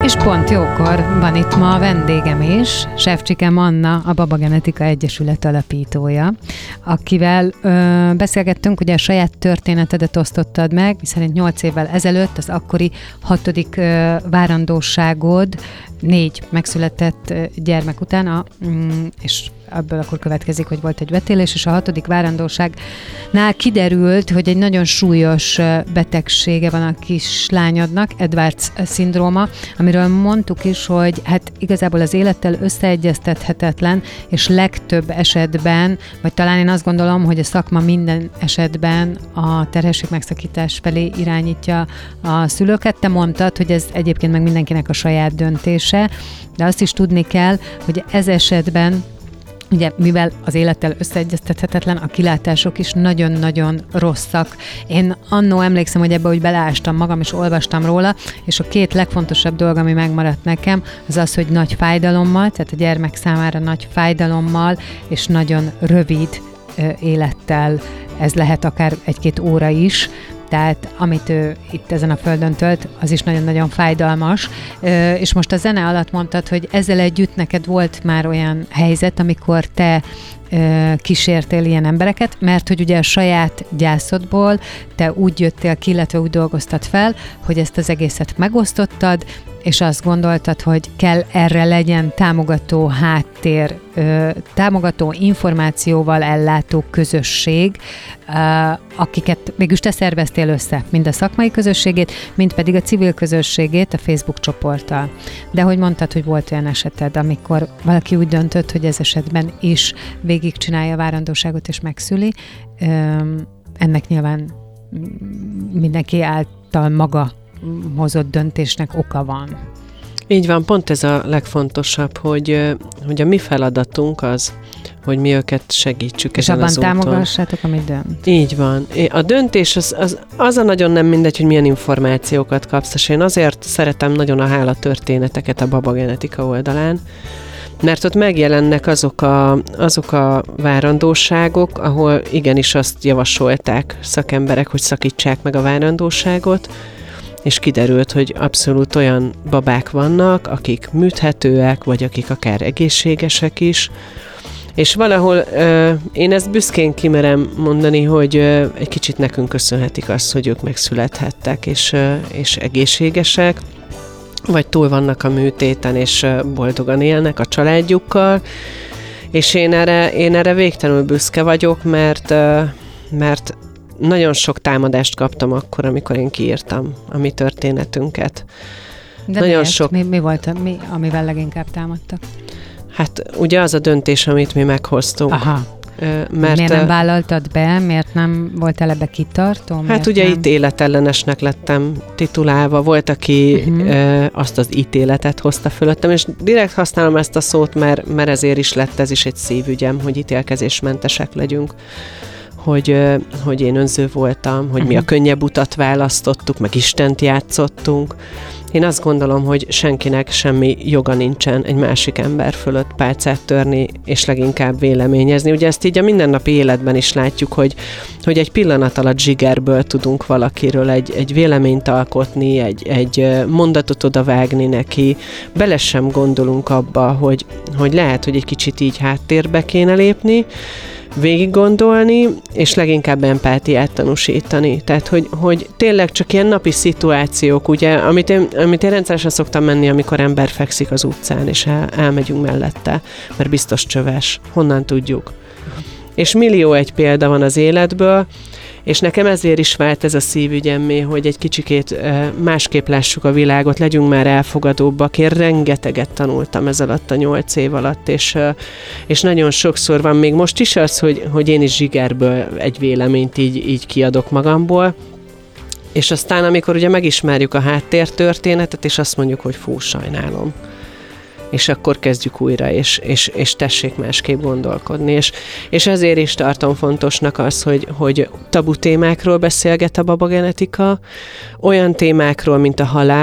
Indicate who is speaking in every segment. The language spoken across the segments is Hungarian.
Speaker 1: És pont jókor van itt ma a vendégem is, Sevcsikem Anna, a Babagenetika Egyesület alapítója, akivel beszélgettünk, ugye a saját történetedet osztottad meg, miszerint 8 évvel ezelőtt az akkori 6. várandóságod 4 megszületett gyermek után, és ebből akkor következik, hogy volt egy vetélés, és a 6. várandóságnál kiderült, hogy egy nagyon súlyos betegsége van a kislányodnak, Edwards-szindróma, amiről mondtuk is, hogy hát igazából az élettel összeegyeztethetetlen, és legtöbb esetben, vagy talán én azt gondolom, hogy a szakma minden esetben a terhesség megszakítás felé irányítja a szülőket. Te mondtad, hogy ez egyébként meg mindenkinek a saját döntése, de azt is tudni kell, hogy ez esetben ugye, mivel az élettel összeegyeztethetetlen, a kilátások is nagyon-nagyon rosszak. Én annó emlékszem, hogy ebbe úgy beleástam magam, és olvastam róla, és a 2 legfontosabb dolog, ami megmaradt nekem, az az, hogy nagy fájdalommal, tehát a gyermek számára nagy fájdalommal, és nagyon rövid élettel, ez lehet akár 1-2 óra is, tehát amit ő itt ezen a földön tölt, az is nagyon-nagyon fájdalmas. És most a zene alatt mondtad, hogy ezzel együtt neked volt már olyan helyzet, amikor te kísértél ilyen embereket, mert hogy ugye a saját gyászodból te úgy jöttél ki, illetve úgy dolgoztad fel, hogy ezt az egészet megosztottad, és azt gondoltad, hogy kell erre legyen támogató háttér, támogató információval ellátó közösség, akiket mégis te szerveztél össze, mind a szakmai közösségét, mind pedig a civil közösségét a Facebook csoporttal. De hogy mondtad, hogy volt olyan eseted, amikor valaki úgy döntött, hogy ez esetben is végigcsinálja a várandóságot és megszüli, ennek nyilván mindenki által maga hozott döntésnek oka van.
Speaker 2: Így van, pont ez a legfontosabb, hogy a mi feladatunk az, hogy mi őket segítsük ezen az úton.
Speaker 1: És abban támogassátok, amit dönt.
Speaker 2: Így van. A döntés az a nagyon nem mindegy, hogy milyen információkat kapsz, és én azért szeretem nagyon a hálatörténeteket a Babagenetika oldalán, mert ott megjelennek azok a várandóságok, ahol igenis azt javasolták szakemberek, hogy szakítsák meg a várandóságot, és kiderült, hogy abszolút olyan babák vannak, akik műthetőek, vagy akik akár egészségesek is, és valahol én ezt büszkén kimerem mondani, hogy egy kicsit nekünk köszönhetik azt, hogy ők megszülethettek, és egészségesek, vagy túl vannak a műtéten, és boldogan élnek a családjukkal, és én erre végtelenül büszke vagyok, mert nagyon sok támadást kaptam akkor, amikor én kiírtam a mi történetünket.
Speaker 1: De nagyon sok... mi volt, amivel leginkább támadtak?
Speaker 2: Hát ugye az a döntés, amit mi meghoztunk.
Speaker 1: Aha. Miért nem vállaltad be? Miért nem voltál ebbe kitartó?
Speaker 2: Hát ugye nem? Ítéletellenesnek lettem titulálva. Volt, aki azt az ítéletet hozta fölöttem, és direkt használom ezt a szót, mert ezért is lett ez is egy szívügyem, hogy ítélkezésmentesek legyünk. Hogy én önző voltam, hogy mi a könnyebb utat választottuk, meg Istent játszottunk. Én azt gondolom, hogy senkinek semmi joga nincsen egy másik ember fölött pálcát törni, és leginkább véleményezni. Ugye ezt így a mindennapi életben is látjuk, hogy egy pillanat alatt zsigerből tudunk valakiről egy véleményt alkotni, egy mondatot odavágni neki. Bele sem gondolunk abba, hogy lehet, hogy egy kicsit így háttérbe kéne lépni, végig gondolni, és leginkább empátiát tanúsítani. Tehát, hogy tényleg csak ilyen napi szituációk, ugye, amit én rendszeresen szoktam menni, amikor ember fekszik az utcán, és elmegyünk mellette, mert biztos csöves. Honnan tudjuk? És millió egy példa van az életből, és nekem ezért is vált ez a szívügyemmé, hogy egy kicsikét másképp lássuk a világot, legyünk már elfogadóbbak. Én rengeteget tanultam ez alatt a 8 év alatt, és nagyon sokszor van még most is az, hogy én is zsigerből egy véleményt így kiadok magamból, és aztán amikor ugye megismerjük a háttértörténetet, és azt mondjuk, hogy fú, sajnálom. És akkor kezdjük újra, és tessék másképp gondolkodni. És ezért is tartom fontosnak az, hogy tabu témákról beszélget a Babagenetika, olyan témákról, mint a halál,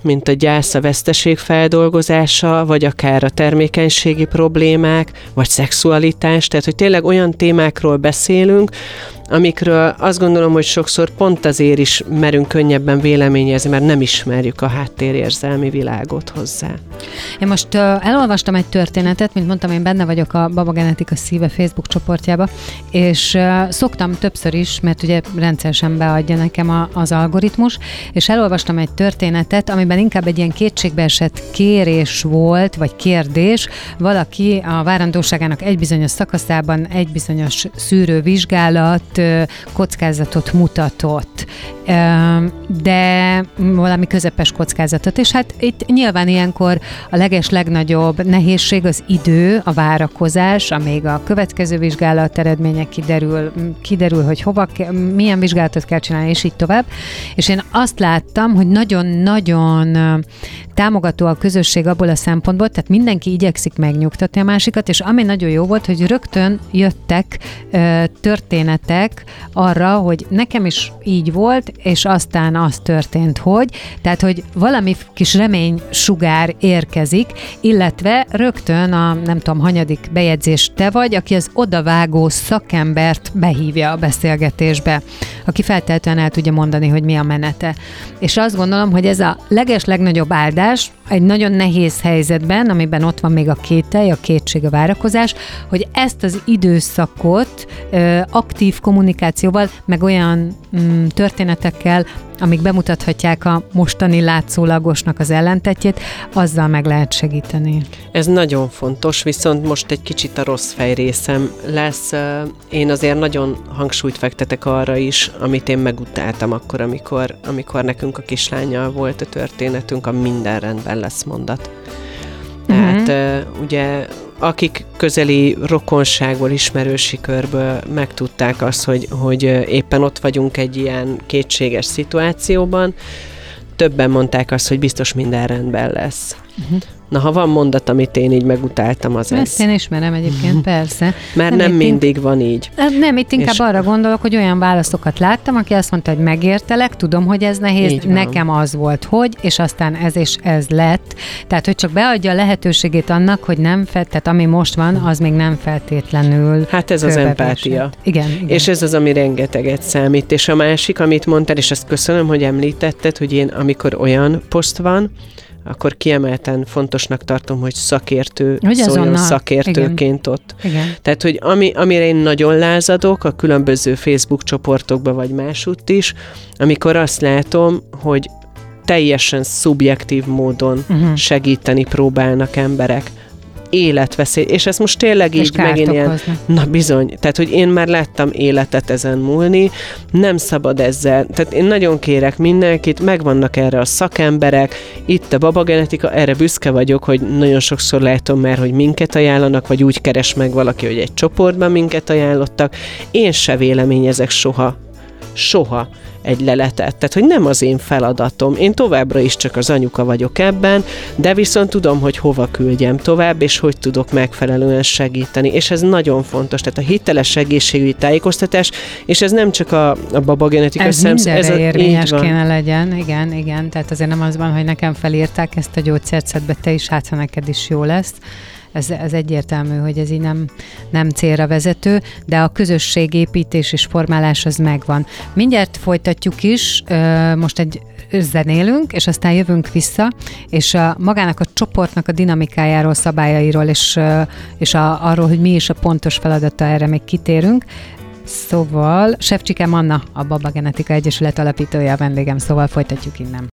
Speaker 2: mint a gyász, a veszteség feldolgozása, vagy akár a termékenységi problémák, vagy szexualitás, tehát hogy tényleg olyan témákról beszélünk, amikről azt gondolom, hogy sokszor pont azért is merünk könnyebben véleményezni, mert nem ismerjük a háttérérzelmi világot hozzá.
Speaker 1: Én most elolvastam egy történetet, mint mondtam, én benne vagyok a Baba Genetika Szíve Facebook csoportjába, és szoktam többször is, mert ugye rendszeresen beadja nekem az algoritmus, és elolvastam egy történetet, amiben inkább egy ilyen kétségbeesett kérés volt, vagy kérdés. Valaki a várandóságának egy bizonyos szakaszában egy bizonyos szűrővizsgálat kockázatot mutatott, de valami közepes kockázatot, és hát itt nyilván ilyenkor a legnagyobb nehézség az idő, a várakozás, amíg a következő vizsgálat eredménye kiderül, hogy milyen vizsgálatot kell csinálni, és így tovább. És én azt láttam, hogy nagyon-nagyon támogató a közösség abból a szempontból, tehát mindenki igyekszik megnyugtatni a másikat, és ami nagyon jó volt, hogy rögtön jöttek történetek arra, hogy nekem is így volt, és aztán az történt, tehát, hogy valami kis reménysugár érkezik, illetve rögtön a nem tudom, hanyadik bejegyzés te vagy, aki az odavágó szakembert behívja a beszélgetésbe, aki feltétlenül el tudja mondani, hogy mi a menete. És azt gondolom, hogy ez a legnagyobb áldás egy nagyon nehéz helyzetben, amiben ott van még a kételj, a kétség, a várakozás, hogy ezt az időszakot aktív kommunikációval, meg olyan történetekkel, amik bemutathatják a mostani látszólagosnak az ellentetjét, azzal meg lehet segíteni.
Speaker 2: Ez nagyon fontos, viszont most egy kicsit a rossz fej részem lesz. Én azért nagyon hangsúlyt fektetek arra is, amit én megutáltam akkor, amikor nekünk a kislánnyal volt a történetünk, a minden rendben lesz mondat. Tehát ugye akik közeli rokonságból, ismerősi körből megtudták azt, hogy éppen ott vagyunk egy ilyen kétséges szituációban, többen mondták azt, hogy biztos minden rendben lesz. Na, ha van mondat, amit én így megutáltam, az ez.
Speaker 1: Ezt én ismerem egyébként, persze.
Speaker 2: Mert nem mindig van így.
Speaker 1: Nem, itt inkább arra gondolok, hogy olyan válaszokat láttam, aki azt mondta, hogy megértelek, tudom, hogy ez nehéz, nekem az volt, és aztán ez és ez lett. Tehát, hogy csak beadja a lehetőségét annak, hogy tehát ami most van, az még nem feltétlenül.
Speaker 2: Hát ez az empátia.
Speaker 1: Igen.
Speaker 2: És ez az, ami rengeteget számít. És a másik, amit mondtál, és ezt köszönöm, hogy említetted, hogy én, amikor olyan poszt van, akkor kiemelten fontosnak tartom, hogy szakértő szóljon szakértőként ott.
Speaker 1: Igen.
Speaker 2: Tehát, hogy amire én nagyon lázadok a különböző Facebook csoportokban, vagy másútt is, amikor azt látom, hogy teljesen szubjektív módon segíteni próbálnak emberek. Életveszély, és ez most tényleg így megint ilyen, na bizony, tehát, hogy én már láttam életet ezen múlni, nem szabad ezzel, tehát én nagyon kérek mindenkit, megvannak erre a szakemberek, itt a Baba Genetika, erre büszke vagyok, hogy nagyon sokszor látom már, hogy minket ajánlanak, vagy úgy keres meg valaki, hogy egy csoportban minket ajánlottak, én se véleményezek soha egy leletet. Tehát, hogy nem az én feladatom. Én továbbra is csak az anyuka vagyok ebben, de viszont tudom, hogy hova küldjem tovább, és hogy tudok megfelelően segíteni. És ez nagyon fontos. Tehát a hiteles egészségügyi tájékoztatás, és ez nem csak a Baba Genetika
Speaker 1: mindenre érvényes kéne legyen. Igen. Tehát azért nem az van, hogy nekem felírták ezt a gyógyszert, szedd be te is, hát ha neked is jó lesz. Ez egyértelmű, hogy ez így nem célra vezető, de a közösségépítés és formálás az megvan. Mindjárt folytatjuk is, most egy zenélünk, és aztán jövünk vissza, és magának a csoportnak a dinamikájáról, szabályairól, és arról, hogy mi is a pontos feladata, erre még kitérünk. Szóval Sevcsikém Anna, a Baba Genetika Egyesület alapítója, a vendégem, szóval folytatjuk innen.